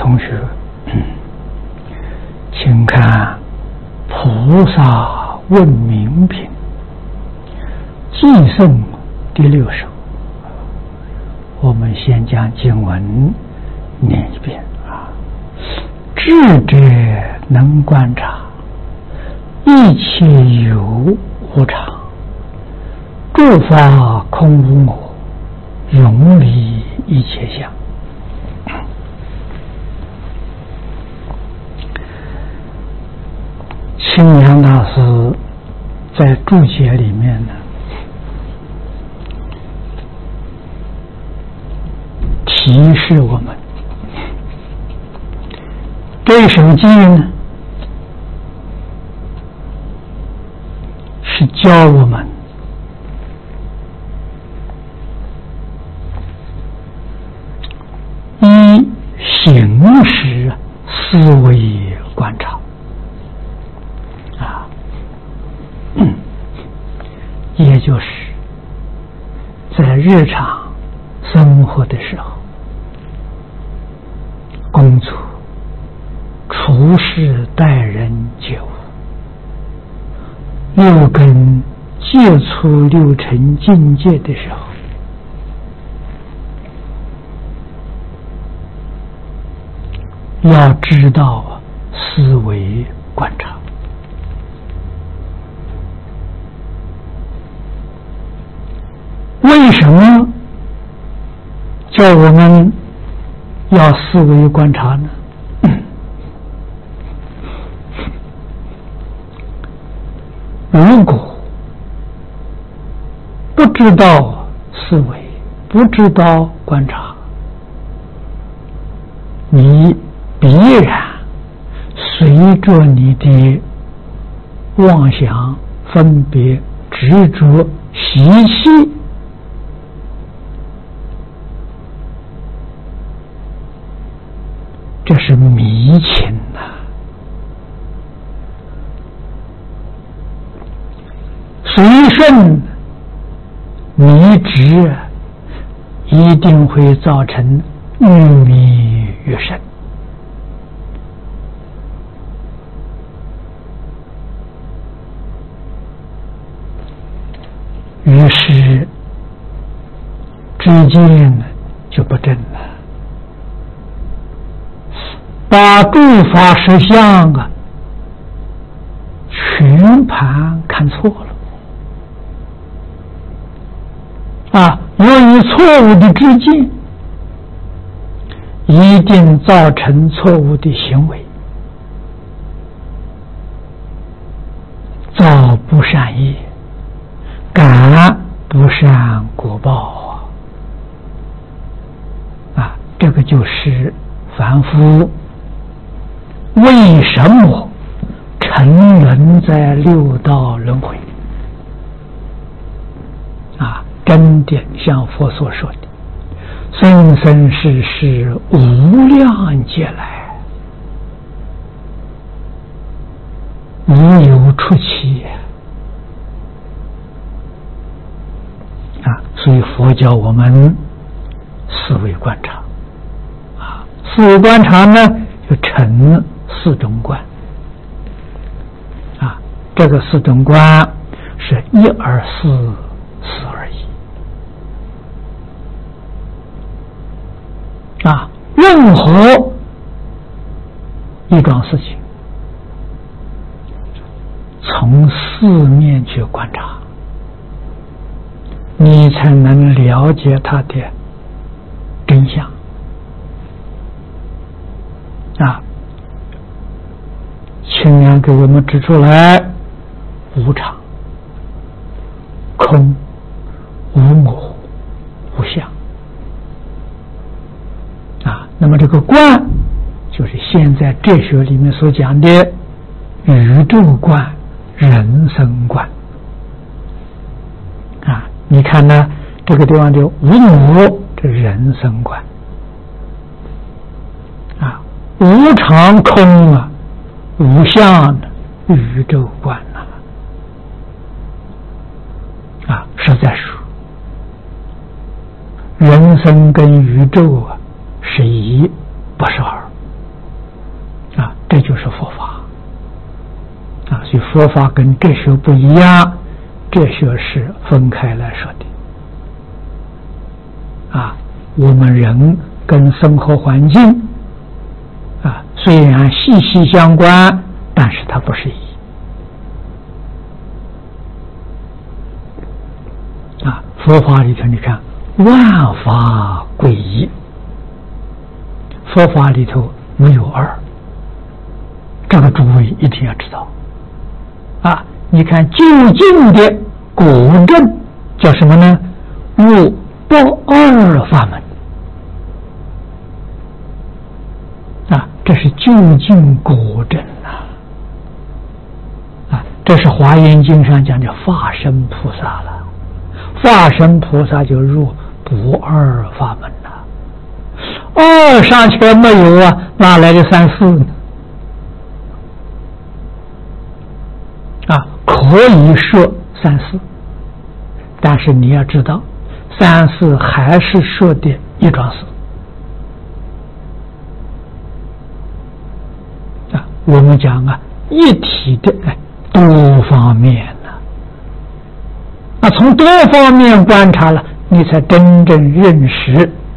同学，请看菩萨问名品寄颂第6首。我们先将经文念一遍啊。智者能观察，一切有无常，诸法空无我，永离一切相。清凉大师在注解里面呢，提示我们，这首经呢是教我们依形式思维观察啊，也就是在日常生活的时候，工作、处事、待人接物，6根接触6尘境界的时候，要知道思维观察。为什么叫我们要思维观察呢？如果不知道思维，不知道观察，你必然随着你的妄想、分别、执着、习气，这是迷情呐。随顺迷执，一定会造成愈迷愈深。于是知见就不正了，把诸法实相啊全盘看错了啊！由于错误的知见，一定造成错误的行为，造不善业，感不善果报啊！这个就是凡夫为什么沉沦在6道轮回啊？真点像佛所说的，生生世世无量劫来，无有出期啊！所以佛教我们思维观察啊，思维观察呢就成4种观啊，这个4种观是1、2、4而已啊。任何一桩事情，从4面去观察，你才能了解它的真相啊。清凉给我们指出来，无常、空、无我、无相啊。那么这个观就是现在哲学里面所讲的宇宙观、人生观啊。你看呢，这个地方的无我，这人生观啊，无常空啊，无相的宇宙观啊，实在说，人生跟宇宙啊是1，不是2 佛法跟哲学不一样，哲学是分开来说的。我们人跟生活环境虽然息息相关，但是它不是一。佛法里头你看，万法归一，佛法里头没有二，这个诸位一定要知道。你看究竟的果证叫什么呢？入不二法门。这是究竟果证这是华严经上讲的法身菩萨了。法身菩萨就入不二法门了。二尚且没有哪来的三四呢？可以说三四，但是你要知道，三四还是说的一桩事。我们讲一体的多方面从多方面观察了，你才真正认识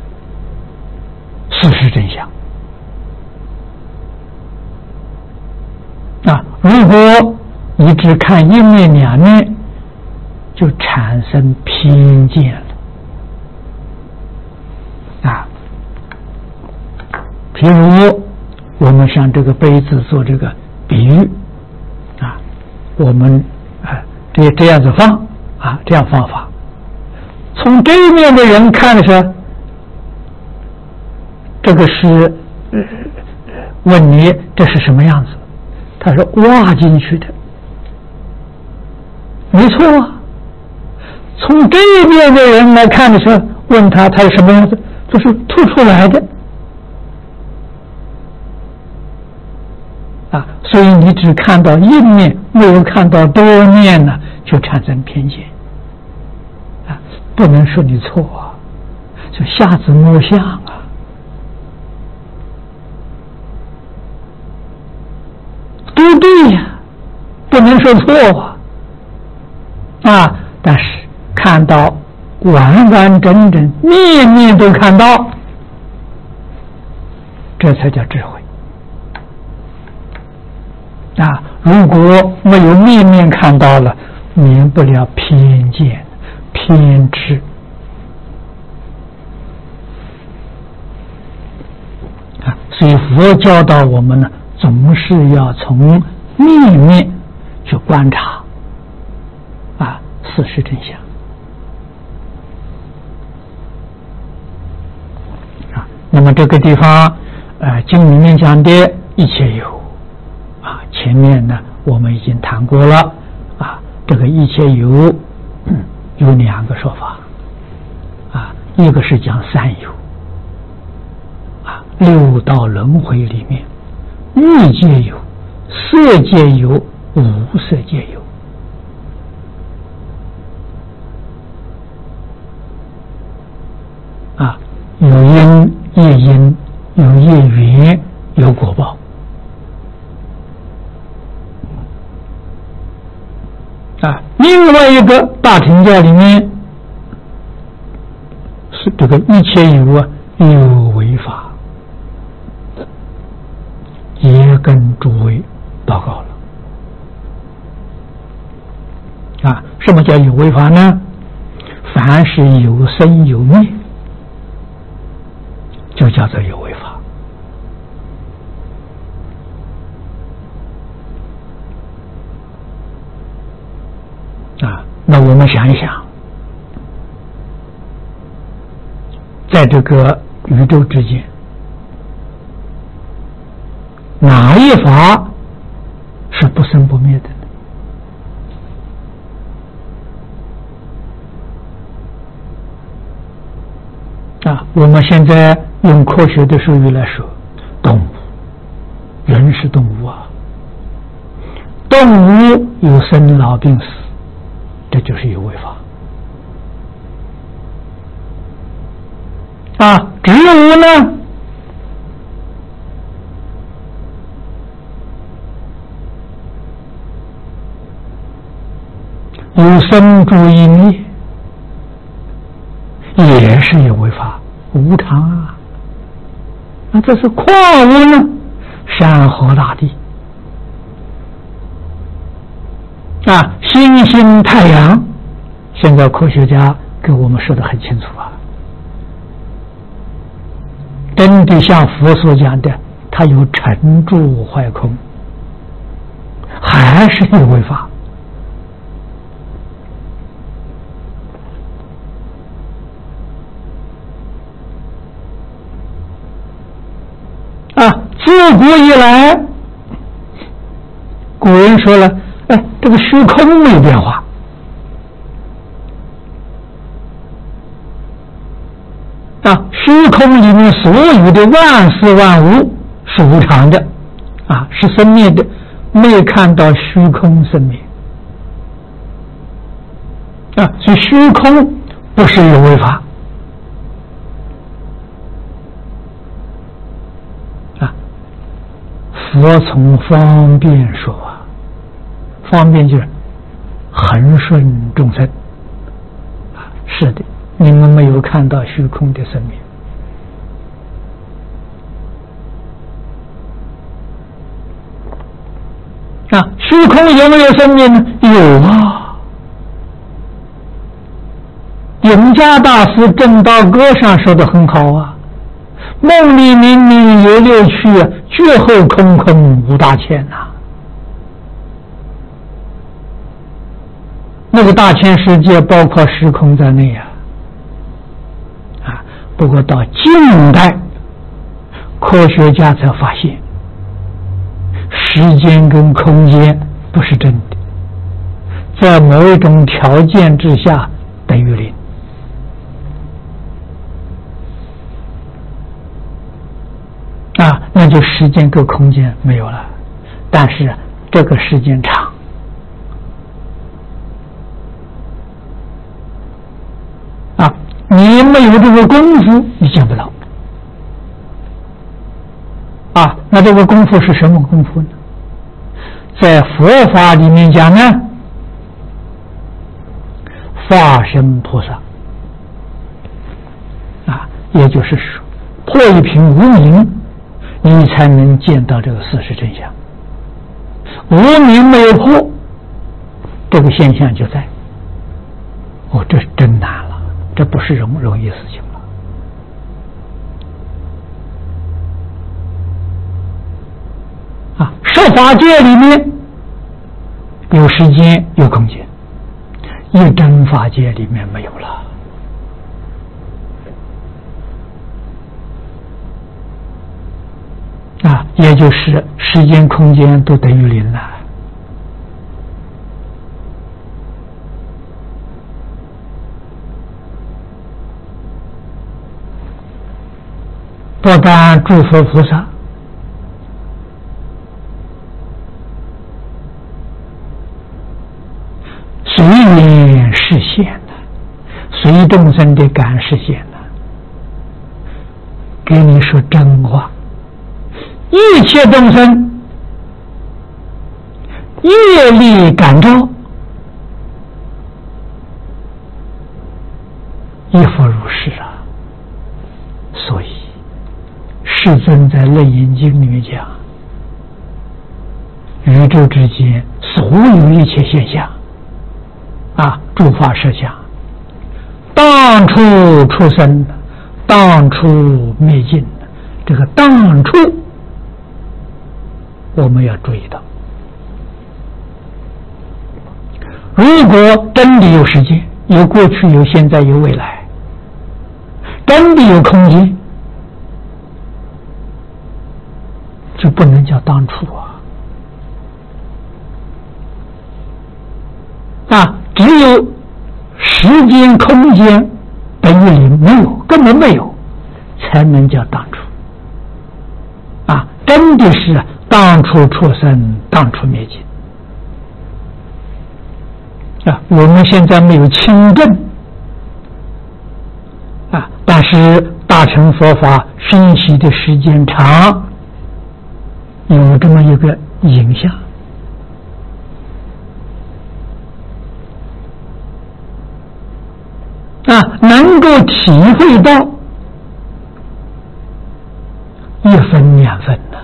事实真相。如果你只看一面两面，就产生偏见了。譬如我们像这个杯子做这个比喻我们这样子放这样方法，从这一面的人看的时候，这个是问你这是什么样子？他说挖进去的，没错从这一面的人来看的时候，问他是什么样子？就是吐出来的。所以你只看到一面，没有看到多面呢，就产生偏见。不能说你错就瞎子摸象都对不能说错但是看到完完整整，面面都看到，这才叫智慧。如果没有面面看到了，免不了偏见偏执。所以佛教导我们呢，总是要从面面去观察事实真相。那么这个地方经里面讲的一切有前面呢我们已经谈过了这个一切有有两个说法一个是讲三有六道轮回里面，欲界有，色界有，无色界有。有因业因，有业缘，有果报。另外一个大乘教里面是这个一切有有为法，也跟诸位报告了什么叫有为法呢？凡是有生有灭，就叫做有为法那我们想一想，在这个宇宙之间，哪一法是不生不灭的呢？我们现在用科学的术语来说，动物，人是动物动物有生老病死，这就是有为法植物呢， 有生住意灭，也是有为法，无常啊。那这是况无呢？山河大地啊，星星太阳，现在科学家给我们说得很清楚啊。真的像佛所讲的，它有成住坏空，还是有为法啊。自古以来，古人说了，这个虚空没有变化啊，虚空里面所有的万事万物是无常的啊，是生灭的，没有看到虚空生灭啊，所以虚空不是有为法啊。佛从方便说啊，方便就是恒顺众生啊，是的。你们没有看到虚空的生命啊，虚空有没有生命呢？有啊。永嘉大师《正道歌》上说的很好啊，梦里明明有六趣，觉后空空无大千呐。那个大千世界包括时空在内啊。不过到近代，科学家才发现，时间跟空间不是真的，在某一种条件之下等于零啊，那就时间跟空间没有了。但是这个时间长啊，你没有这个功夫，你见不到啊。那这个功夫是什么功夫呢？在佛法里面讲呢，化身菩萨啊，也就是说破一品无明，你才能见到这个事实真相。无明没有破，这个现象就在。这真难了，这不是容易事情了啊！设法界里面有时间有空间，一真法界里面没有了啊，也就是时间空间都等于零了。不但诸佛菩萨随缘示现的，随众生的感示现的，给你说真话。一切众生业力感召，亦复如是啊。所以世尊在《楞严经》里面讲，宇宙之间所有一切现象啊，诸法实相，当初出生，当初灭尽，这个当初我们要注意到。如果真的有时间，有过去，有现在，有未来，真的有空间，就不能叫当初啊！只有时间空间等于零，没有，根本没有，才能叫当初啊！真的是当初出生，当初灭尽啊！我们现在没有清正啊，但是大乘佛法熏习的时间长，有这么一个影响够体会到1分2分呢。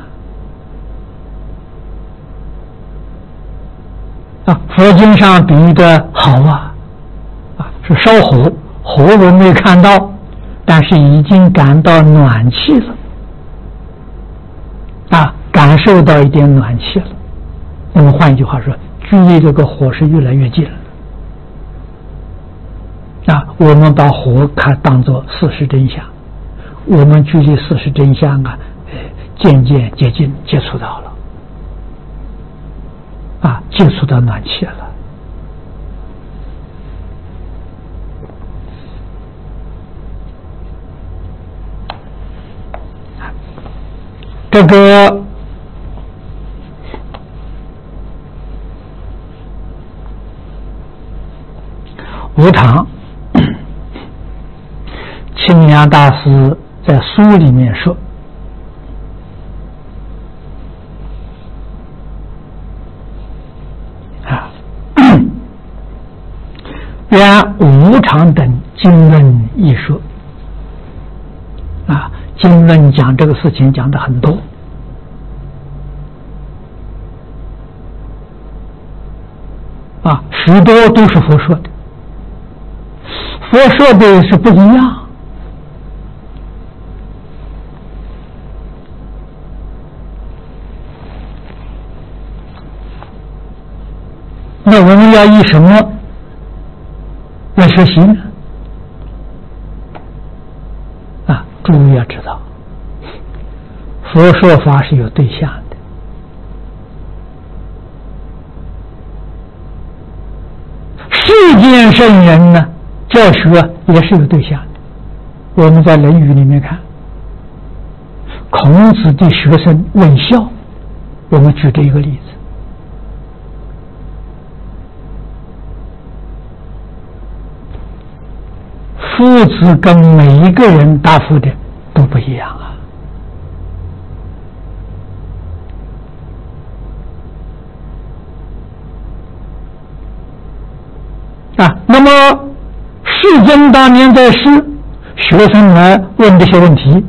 佛经上比喻的好是烧火，火我没有看到，但是已经感到暖气了，感受到一点暖气了。那么换一句话说，距离这个火是越来越近了。我们把火当作40真相，我们距离40真相渐渐接近，接触到了。接触到暖气了。这个无常，清凉大师在书里面说，原无常等经论一说，经论讲这个事情讲的很多，许多都是佛说的，佛说的是不一样。那我们要以什么来学习呢？诸位要知道，佛说法是有对象的。世间圣人呢，教学也是有对象的。我们在《论语》里面看，孔子的学生问孝，我们举这一个例子。夫子跟每一个人答复的都不一样那么世尊当年在世，学生来问这些问题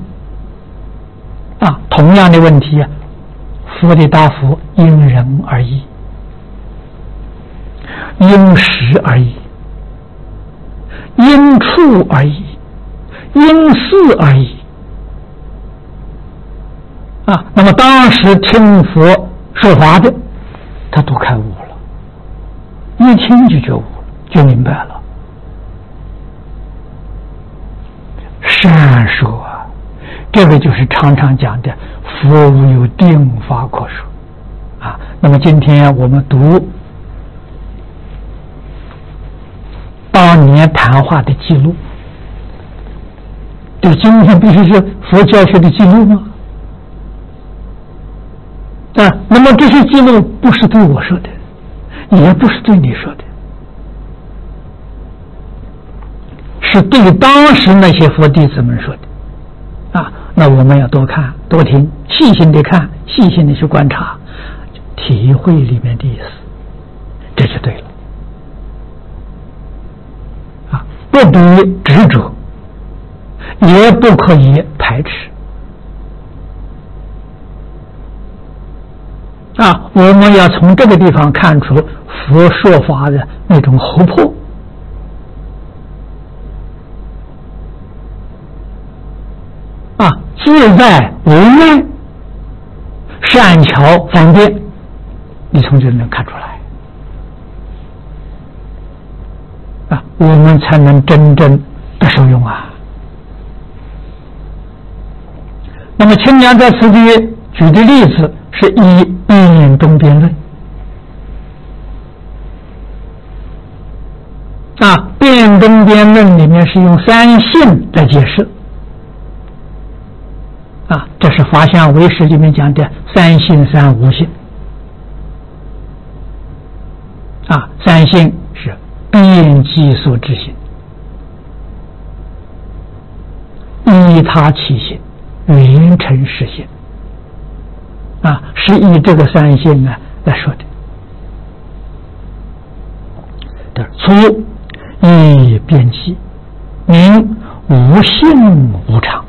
同样的问题佛的答复因人而异，因时而异，因处而已，因事而已那么当时听佛说法的，他都开悟了，一听就觉悟了，就明白了。善说这个就是常常讲的佛无有定法可说那么今天我们读当年谈话的记录，对，今天必须是佛教学的记录吗？那么这些记录不是对我说的，也不是对你说的，是对当时那些佛弟子们说的那我们要多看多听，细心的看，细心的去观察，体会里面的意思，这就对了不必执着，也不可以排斥我们要从这个地方看出佛说法的那种活泼自在无畏，善巧方便，你从这里能看出来我们才能真正的受用那么清凉在此地举的例子是以辩中辩论辩中辩论里面是用三性来解释这是法相唯识里面讲的三性三无性三性是遍计所知性、依他起性、缘成实性是以这个三性来说的。粗以遍计，明无性无常，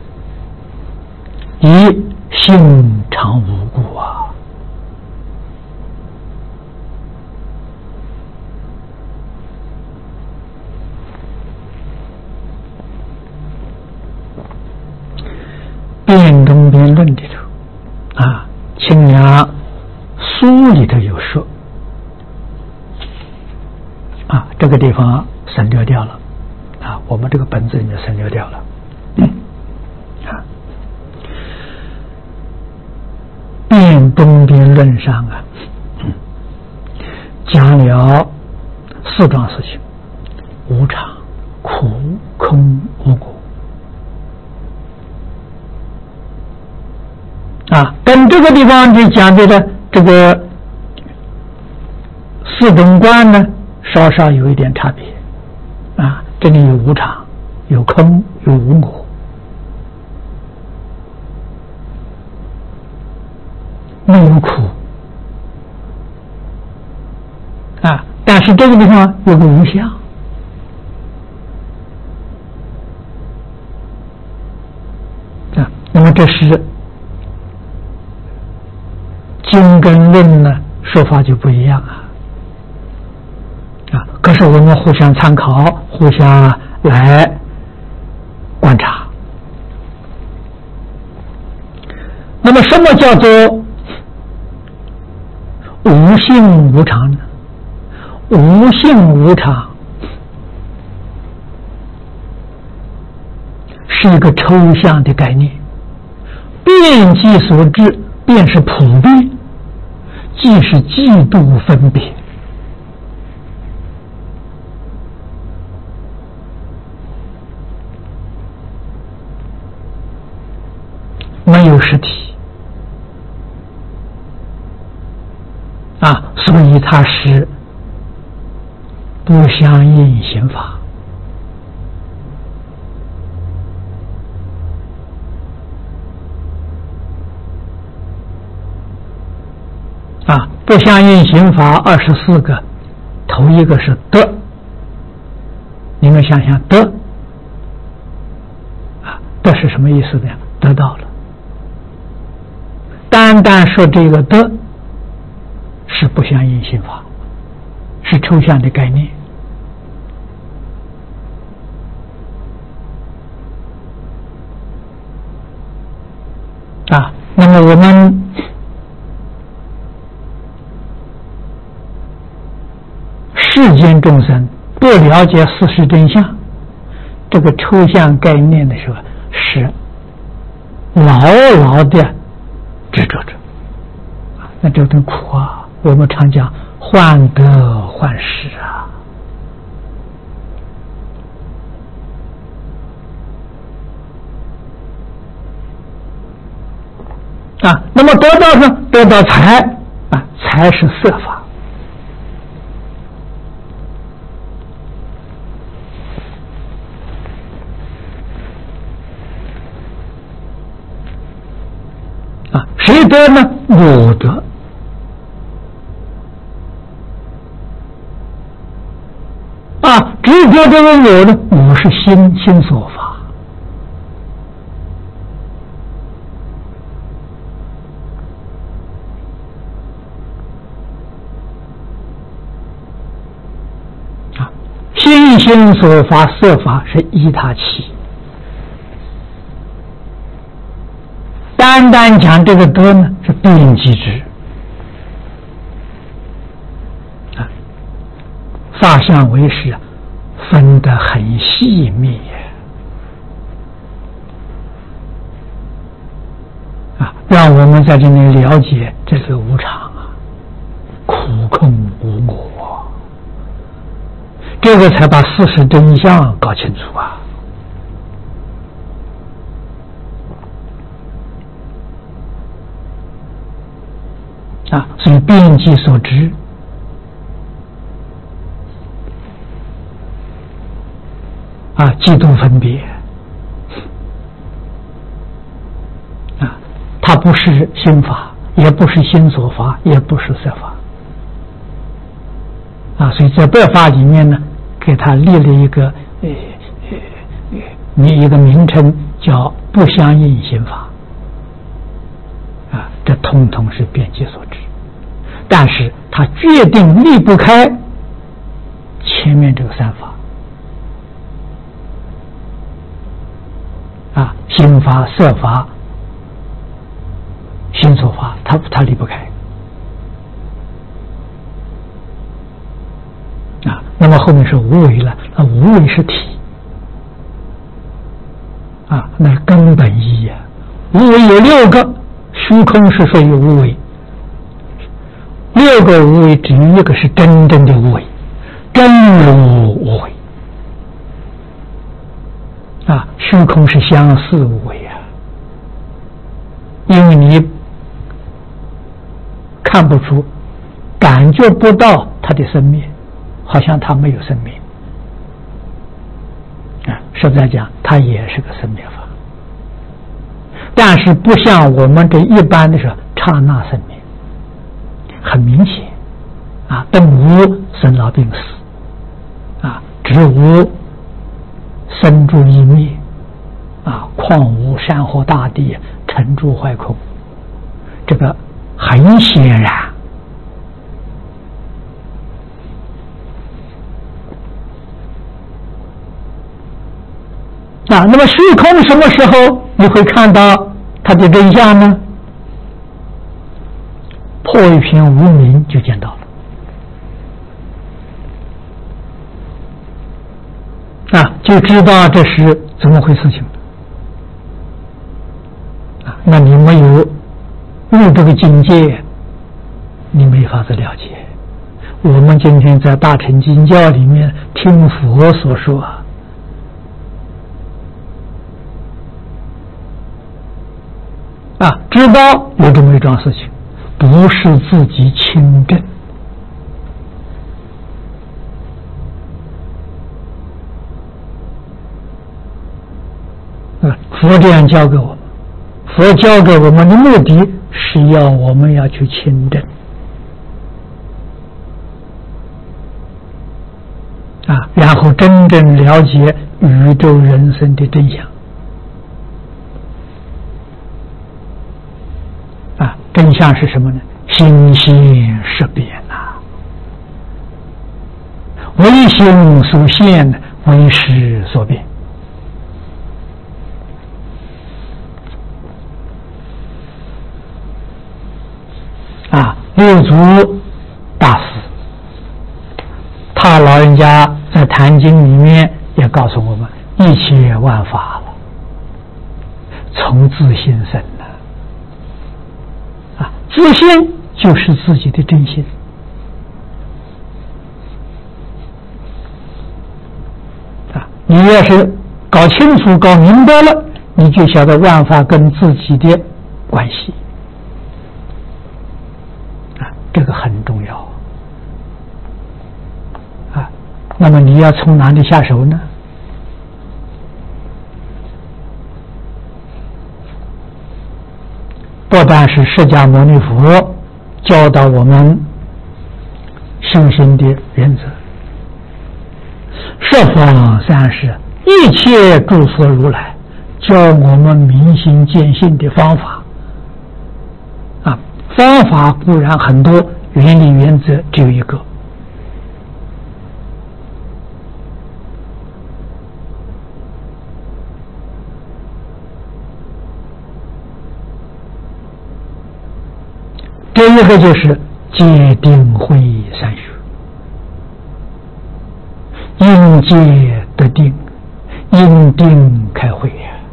以性常无故啊。辩中辩论里头啊，清凉书里头有说啊，这个地方省略掉了啊，我们这个本子里面省略掉了。辩中辩论上啊，讲了四桩事情：无常、苦、空、无果。啊，跟这个地方就讲的这个四种观呢，稍稍有一点差别啊。这里有无常，有空，有无我，没有苦啊。但是这个地方有个无相啊，那么这是经跟论呢说法就不一样啊。可是我们互相参考，互相来观察。那么什么叫做无性无常呢？无性无常是一个抽象的概念，遍计所致，便是普遍，即是嫉妒分别。没有实体啊，所以它是不相应刑法啊。不相应刑法24个，头一个是得，你们想想得啊，得是什么意思呢？得到了。单单说这个得是不相应刑法，是抽象的概念啊。那么我们世间众生不了解事实真相这个抽象概念的时候，是牢牢的执着着，那这种苦啊，我们常讲患得患失啊。那么得到呢？得到财啊，财是色法啊，谁得呢？我得啊，执着这个我呢，我是心所法啊，心所法色法是依他起。单单讲这个得呢，是变即知啊，法相为识分得很细密啊，让我们在这里了解这个无常啊，苦空无我，这个才把事实真相搞清楚啊。啊，所以遍计所知啊，嫉妒分别啊，它不是心法，也不是心所法，也不是色法啊。所以在这法里面呢，给他立了一个你一个名称叫不相应刑法啊，这统统是变节所致。但是它决定离不开前面这个三法啊，心法、色法、心所法，它离不开啊。那么后面是无为了，那无为是体啊，那根本意义啊。无为有6个，虚空是属于无为，6个无为只有一个是真正的无为，真如无为啊。虚空是相似无为啊，因为你看不出、感觉不到它的生灭，好像它没有生灭啊。实在讲，它也是个生灭法，但是不像我们这一般的是刹那生灭，很明显啊，顿无生老病死啊，知无生住异灭啊，况无山河大地沉住坏空，这个很显然啊。那么虚空什么时候你会看到它的真相呢？破一片无明就见到了啊，就知道这是怎么回事情啊。那你没有入这个境界，你没法子了解。我们今天在大乘经教里面听佛所说啊，知道有这么一桩事情，不是自己亲证啊。佛这样教给我们，佛教给我们的目的是要我们要去亲证啊，然后真正了解宇宙人生的真相啊。真相是什么呢？心现识变呐，唯心所现，唯识所变啊。六祖大师他老人家在《坛经》里面也告诉我们，一切万法了从自心生的啊，自心就是自己的真心啊。你要是搞清楚、搞明白了，你就晓得万法跟自己的关系啊，这个很重要啊。那么你要从哪里下手呢？不但是释迦牟尼佛教导我们修行的原则，十方三世一切诸佛如来教我们明心见性的方法啊。方法固然很多，原理原则只有一个。这一个就是戒定慧三学，因戒得定，因定开慧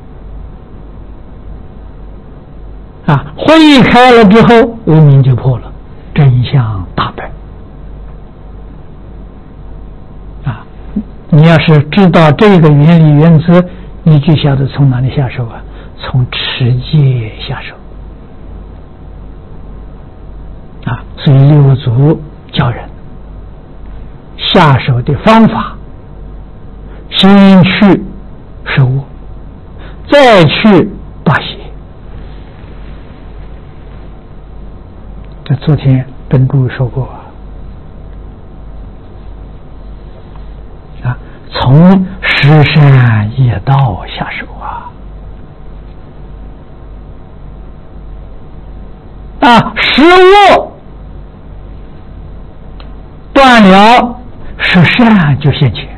啊，慧开了之后，无明就破了，真相大白啊。你要是知道这个原理原则，你就晓得从哪里下手啊？从持戒下手啊。所以六祖教人下手的方法，先去守我，再去拔邪。这昨天跟诸位说过啊，从实十善业道下手十恶断了，十善就现前。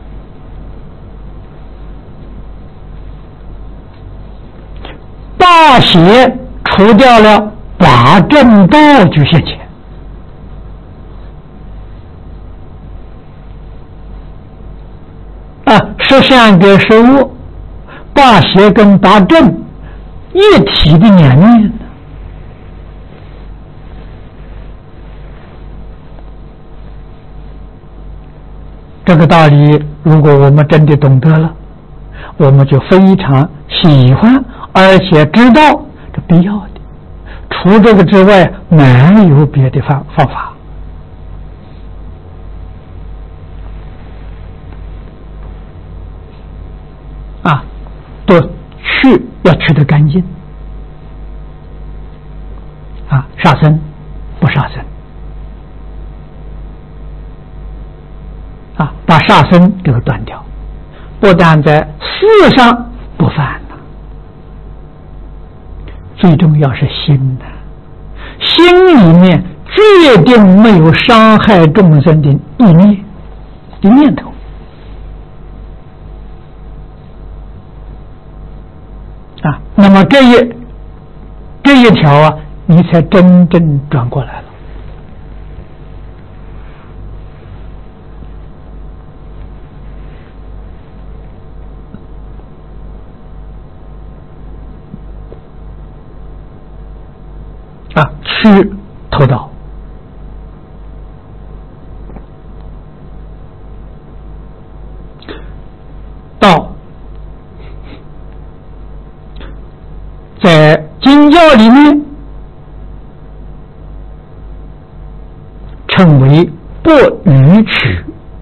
大邪除掉了，八正道就现前。十善跟十恶，八邪跟八正一体的两面。这个道理，如果我们真的懂得了，我们就非常喜欢，而且知道这必要的。除这个之外，没有别的方法。都要去得干净。杀生不杀生。把杀生这个断掉，不但在事上不犯了，最重要是心心里面决定没有伤害众生的意念的念头。那么这一条你才真正转过来了。去偷盗，盗在经教里面称为不逾取，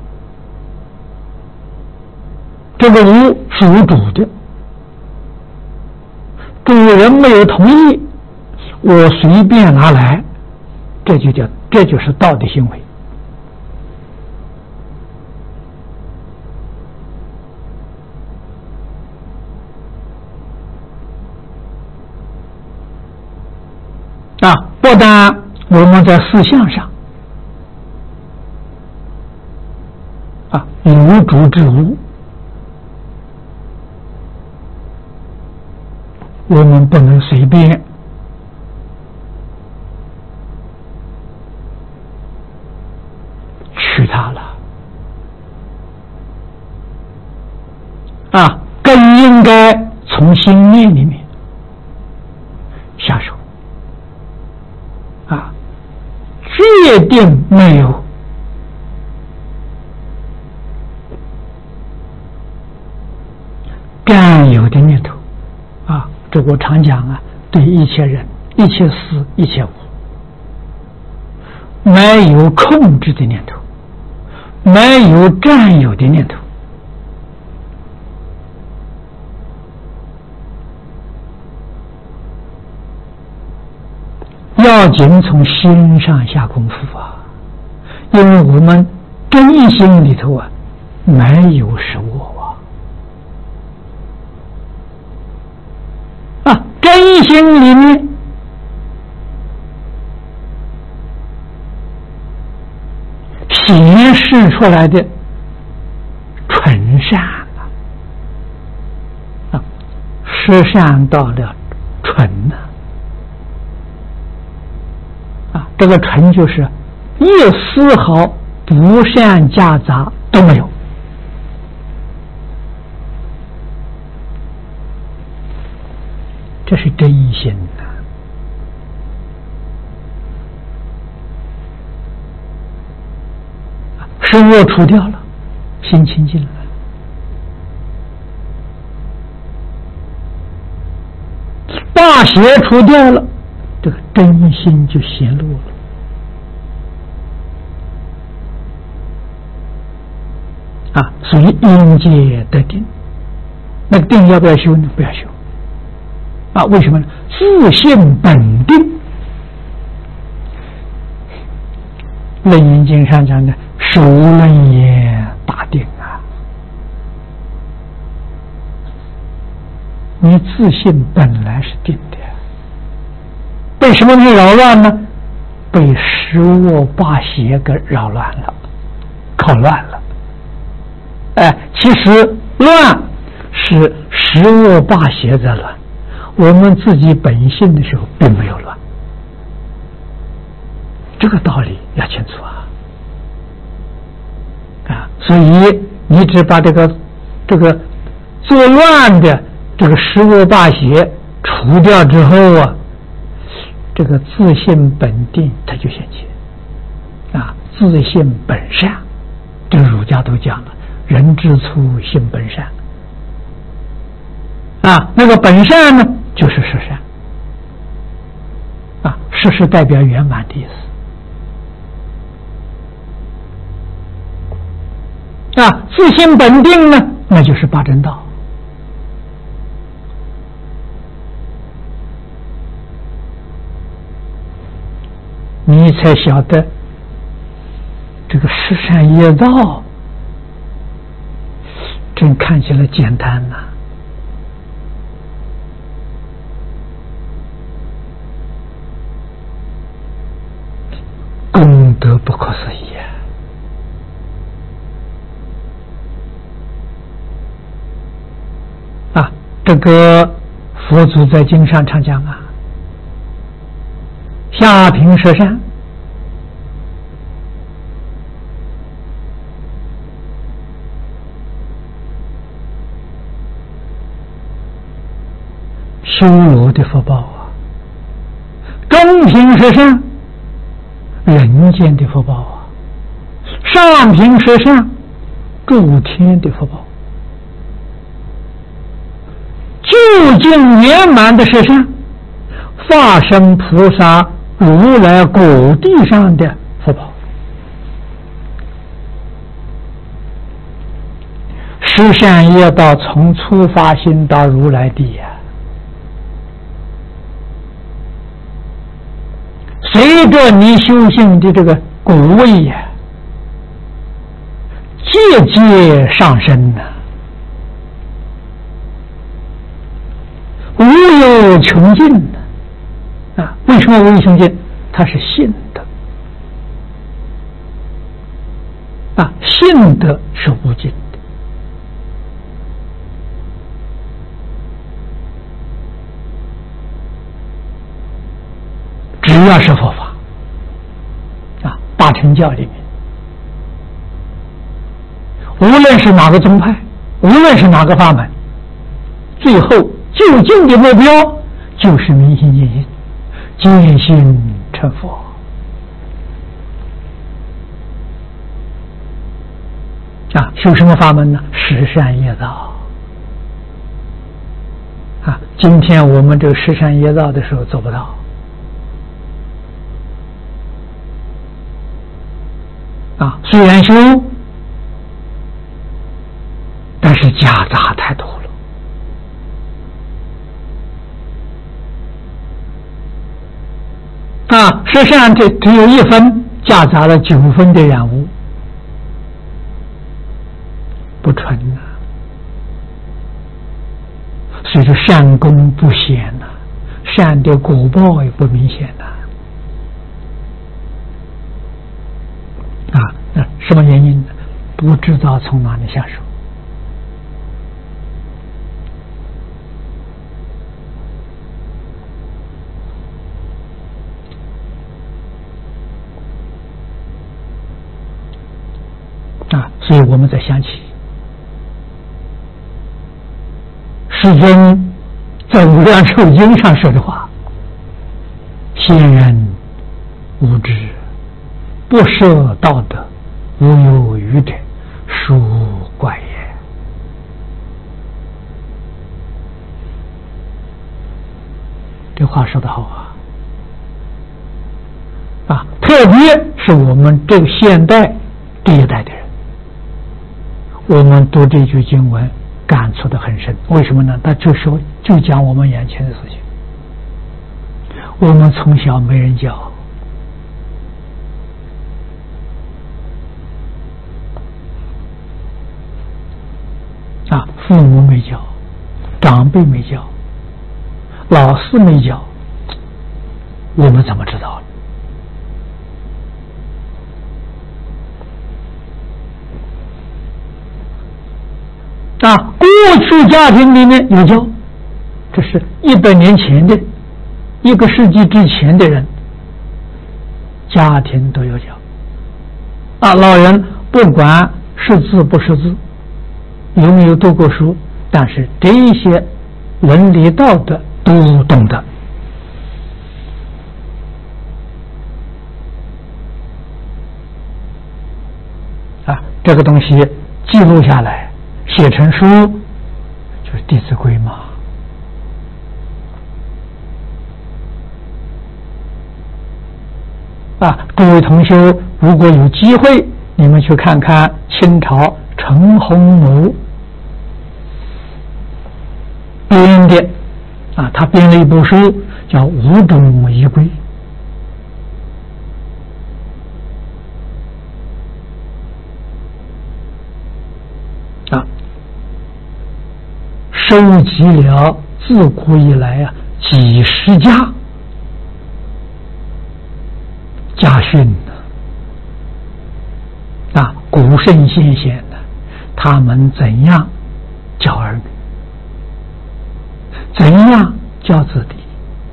这个物是无主的，主人没有同意，我随便拿来，这就是盗的行为。不但我们在思想上有主之物，我们不能随便取它了更应该从心念里面下手决定没有占有的念头这我常讲对一切人、一切事、一切物，没有控制的念头，没有占有的念头。要紧从心上下功夫因为我们真心里头没有实我真心里面显示出来的纯善失善到了纯这个纯就是一丝毫不善夹杂都没有。这是真心身恶除掉了，心清净了，大邪除掉了，这个真心就显露了所以因戒得定，那个定要不要修呢？不要修为什么呢？自性本定。楞严经上讲的首楞严大定自性本来是定的，被什么东西扰乱呢？被十恶八邪给扰乱了，搞乱了。其实乱是十恶八邪在乱，我们自己本性的时候并没有乱，这个道理要清楚所以你只把这个作乱的这个十恶八邪除掉之后这个自性本定它就显现自性本善，这个儒家都讲了，人之初性本善那个本善呢就是实善实是代表圆满的意思自性本定呢，那就是八正道。你才晓得这个十善业道真看起来简单功德不可思议这个佛祖在经上常讲下品十善修罗的福报中品十善人间的福报上品十善诸天的福报，究竟圆满的十善化身菩萨如来果地上的福报，十善业道从初发心到如来地随着你修行的这个果位节节上升无有穷尽为什么无有穷尽？它是信德信德是无尽的。只要是佛法大乘教里面，无论是哪个宗派，无论是哪个法门，最后究竟的目标就是明心见性，见性成佛修什么法门呢？十善业道今天我们这个十善业道的时候做不到虽然修，但是夹杂太多了十善只有1分，夹杂了9分的染污，不纯所以说善功不显善的果报也不明显那什么原因呢？不知道从哪里下手所以我们再想起世尊在无量寿经上说的话，先人无知，不摄道德，无有余者，殊怪也。这话说得好特别是我们这个现代这一代的人，我们读这句经文感触得很深。为什么呢？他就说就讲我们眼前的事情，我们从小没人教父母没教，长辈没教老师没教，我们怎么知道呢？过去家庭里面有教，这是100年前的1个世纪之前的人，家庭都有教。老人不管识字不识字，有没有读过书，但是这些伦理道德都懂得。这个东西记录下来，写成书，就是《弟子规》嘛。各位同修，如果有机会，你们去看看清朝陈洪谋编的他编了一部书叫《五种仪规》。收集了自古以来几十家家训古圣先贤他们怎样教儿女，怎样教子弟。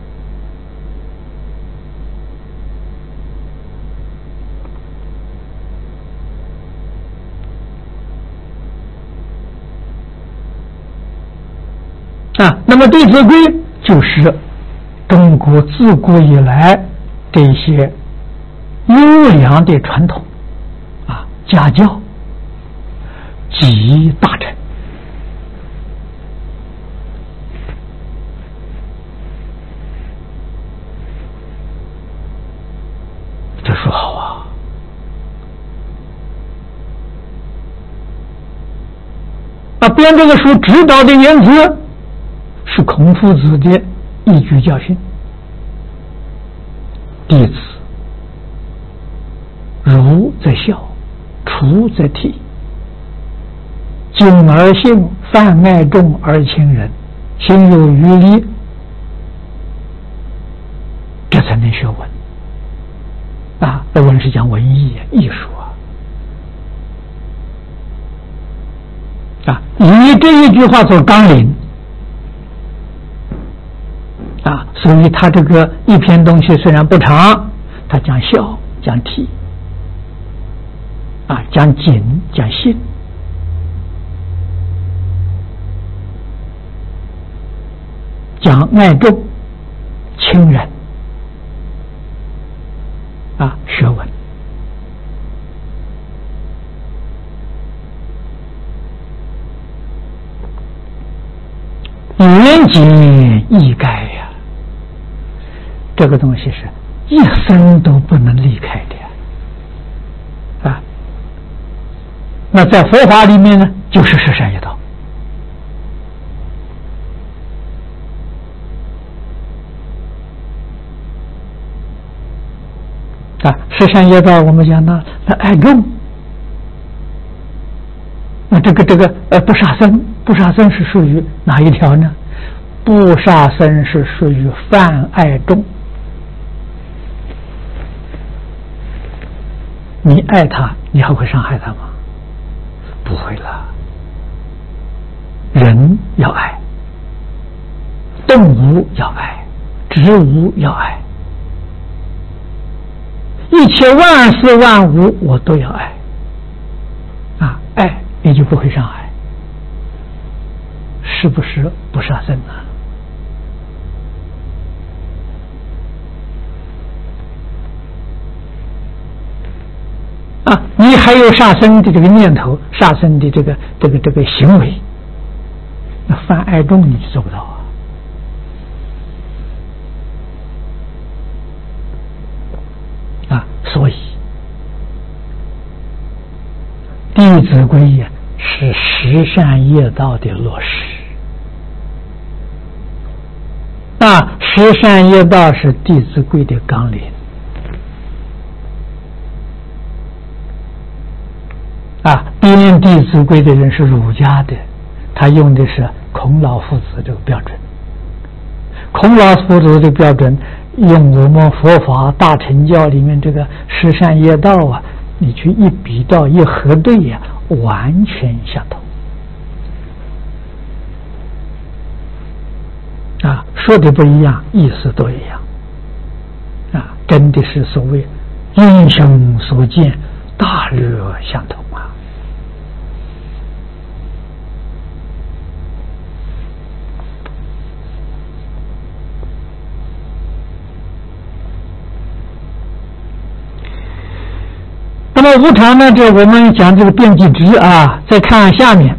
那么《弟子规》就是中国自古以来这些优良的传统家教集大成。这书好编这个书指导的原则是孔夫子的一句教训：弟子儒则孝，出则悌，敬而信，泛爱众而亲仁，心有余力，这才能学文文是讲文艺艺术以这一句话做纲领所以他这个一篇东西虽然不长，他讲孝，讲悌讲谨，讲信，讲爱众亲人学问。言简意赅这个东西是一生都不能离开的那在佛法里面呢，就是十善业道十善业道我们讲那爱众，那这个不杀生，不杀生是属于哪一条呢？不杀生是属于泛爱众。你爱他，你还会伤害他吗？不会了。人要爱，动物要爱，植物要爱，一切万事万物我都要爱爱你就不会伤害，是不是不杀生你还有杀生的这个念头，杀生的这个行为，那泛爱众你就做不到所以《弟子规》是十善业道的落实十善业道是《弟子规》的纲领编《弟子规》的人是儒家的，他用的是孔老夫子这个标准。 孔老夫子的标准，用我们佛法大乘教里面这个十善业道啊，你去一比较一核对呀，完全相同。啊，说的不一样，意思都一样。啊，真的是所谓英雄所见，大略相同啊。那么无常呢？这我们讲这个变即执啊，再看下面，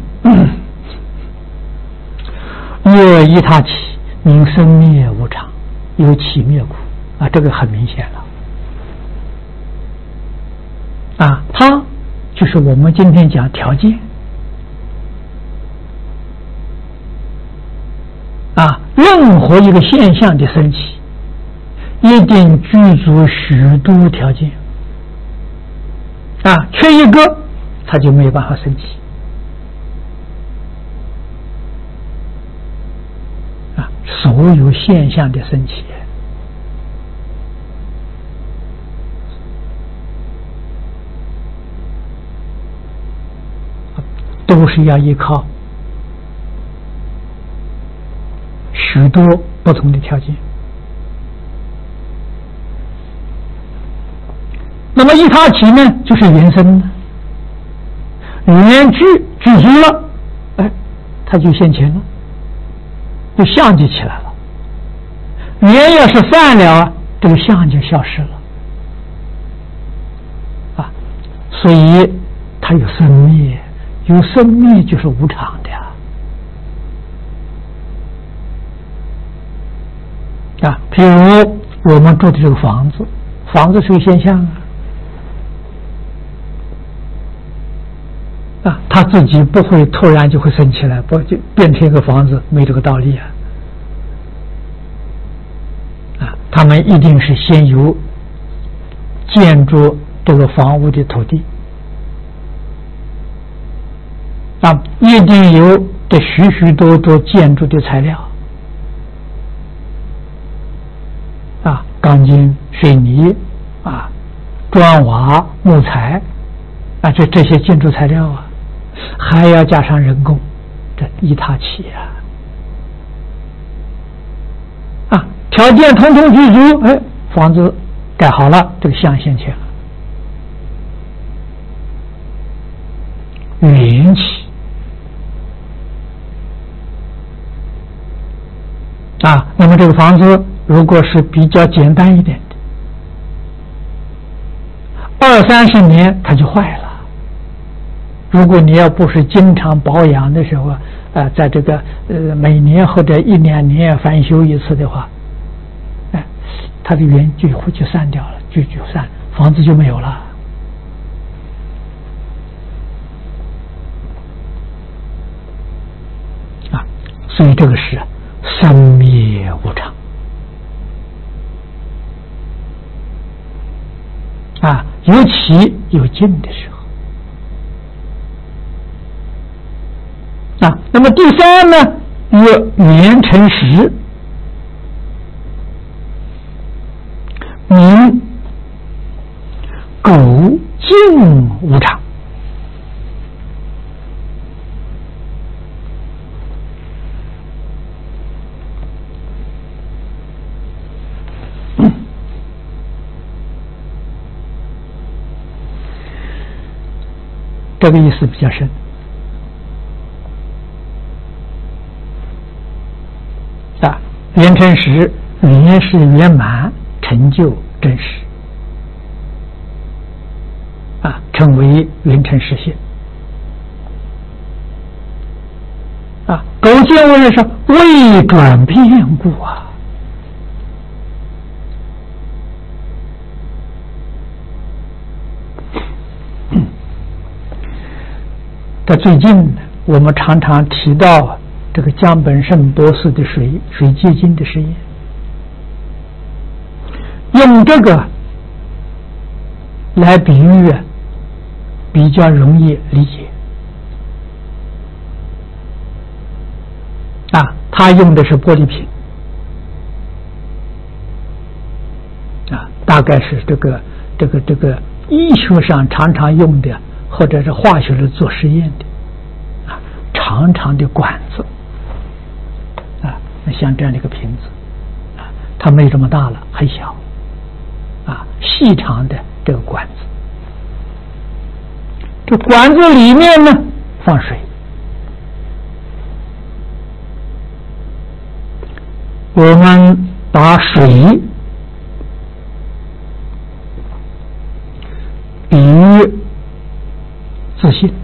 若依他起，名生灭无常，有起灭苦啊，这个很明显了啊。它就是我们今天讲条件啊，任何一个现象的升起，一定具足许多条件。啊，缺一个，它就没有办法升起。啊，所有现象的升起，都是要依靠许多不同的条件。那么依他起呢，就是原生呢，原具足了，哎，它就现前了，就相就起来了。原要是犯了，这个相就消失了啊。所以它有生灭，有生灭就是无常的啊。譬如我们住的这个房子，房子是个现象啊。啊，他自己不会突然就会升起来，不就变成一个房子，没这个道理啊！啊，他们一定是先有建筑这个房屋的土地，啊，一定有这许许多多建筑的材料，啊，钢筋、水泥，啊，砖瓦、木材，啊，这些建筑材料啊。还要加上人工，这依他起啊，条件统统具足，哎，房子盖好了，这个相现前了，缘起啊。那么这个房子如果是比较简单一点的，20-30年它就坏了。如果你要不是经常保养的时候在这个每年或者1-2年翻修一次的话，哎，它的缘就会就散掉了，就散，房子就没有了啊。所以这个是生灭无常啊，有起有尽的时候。啊，那么第三呢，若缘成实，名苟尽无常。这个意思比较深。缘成实，缘是圆满成就真实啊，称为缘成实性啊。苟尽无常是未转变故啊。在最近我们常常提到这个江本胜博士的水结晶的实验，用这个来比喻比较容易理解啊。他用的是玻璃瓶大概是这个医学上常常用的，或者是化学里做实验的长长的管子像这样的一个瓶子它没这么大了，很小细长的这个管子，这管子里面呢放水，我们把水比喻自信，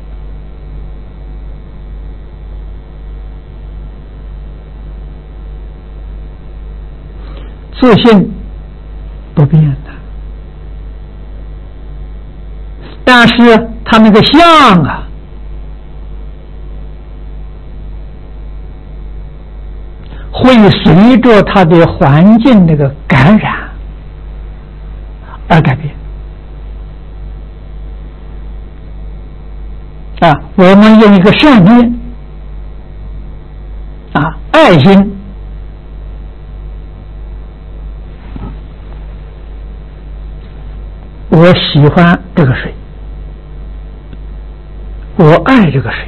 自信不变的，但是它那个相会随着它的环境那个感染而改变我们用一个善念爱心我喜欢这个水，我爱这个水，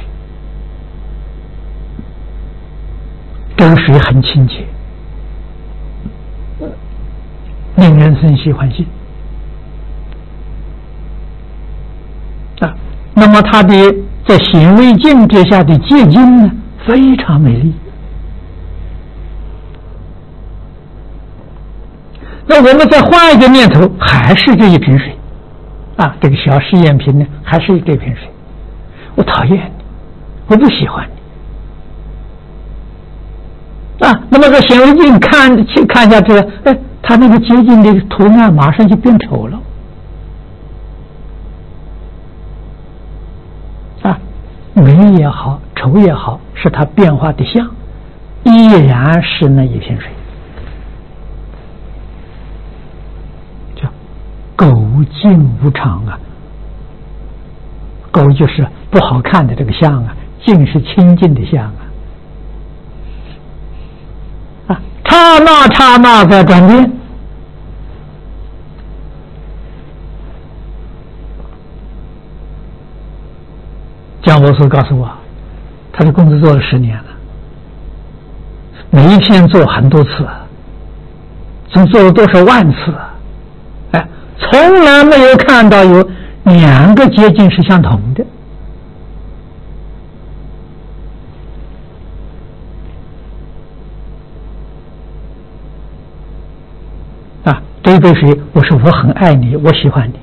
这个水很清洁，令人生喜欢心那么它的在显微镜之下的结晶呢，非常美丽。那我们再换一个念头，还是这一瓶水这个小试验瓶呢，还是这瓶水。我讨厌你，我不喜欢你那么个显微镜看下去，它那个结晶的图案马上就变丑了美也好，丑也好，是它变化的相，依然是那一瓶水。叫垢净无常垢就是不好看的这个相净是清净的相刹那在转变。姜博士告诉我，他的工作做了10年了，每一天做很多次，总做了多少万次，从来没有看到有2个结晶是相同的。这杯水，我说我很爱你，我喜欢你，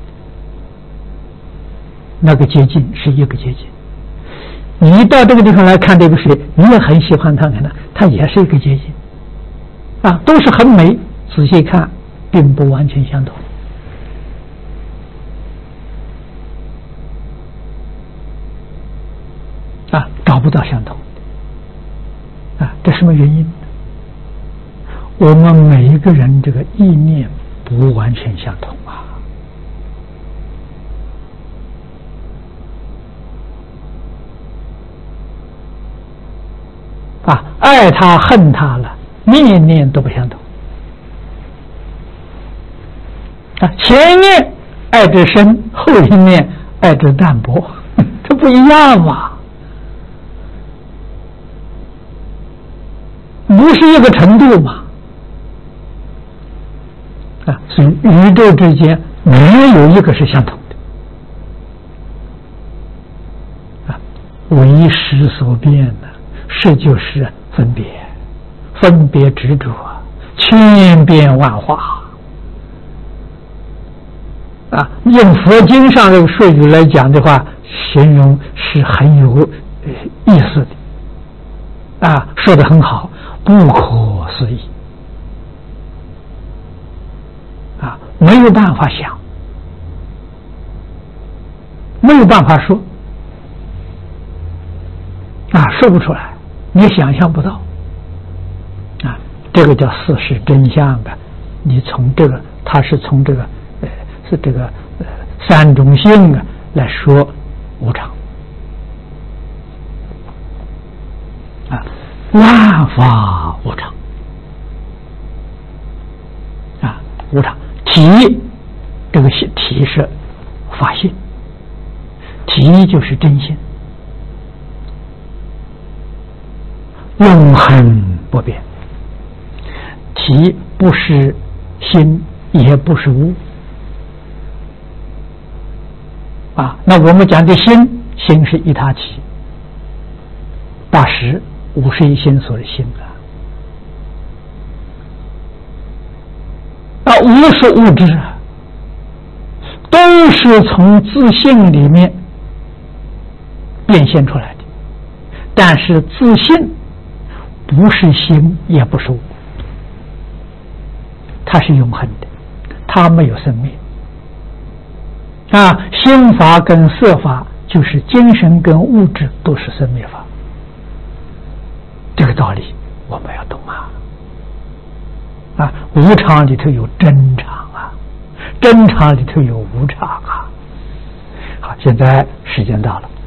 那个结晶是一个结晶。你到这个地方来看这个水，你也很喜欢它，它也是一个结晶都是很美，仔细看并不完全相同找不到相同这什么原因？我们每一个人这个意念不完全相同爱他恨他了，念念都不相同前一念爱之深，后一念爱之淡薄，这不一样嘛，不是一个程度嘛所以宇宙之间没有一个是相同的唯识所变的是就是分别执着千变万化用佛经上的术语来讲的话，形容是很有意思的说得很好，不可思议没有办法想，没有办法说说不出来，你想象不到这个叫事实真相你从这个它是从这个是这个三种性来说无常万法无常无常。体这个体是法性，体就是真心，永恒不变。体不是心，也不是物啊。那我们讲的心，心是一他体，80、51心所的心啊，无是物质啊，都是从自性里面变现出来的。但是自性不是心，也不是物，它是永恒的，它没有生灭啊。心法跟色法，就是精神跟物质都是生灭法，这个道理我们要懂啊。啊，无常里头有真常啊，真常里头有无常啊。好，现在时间到了。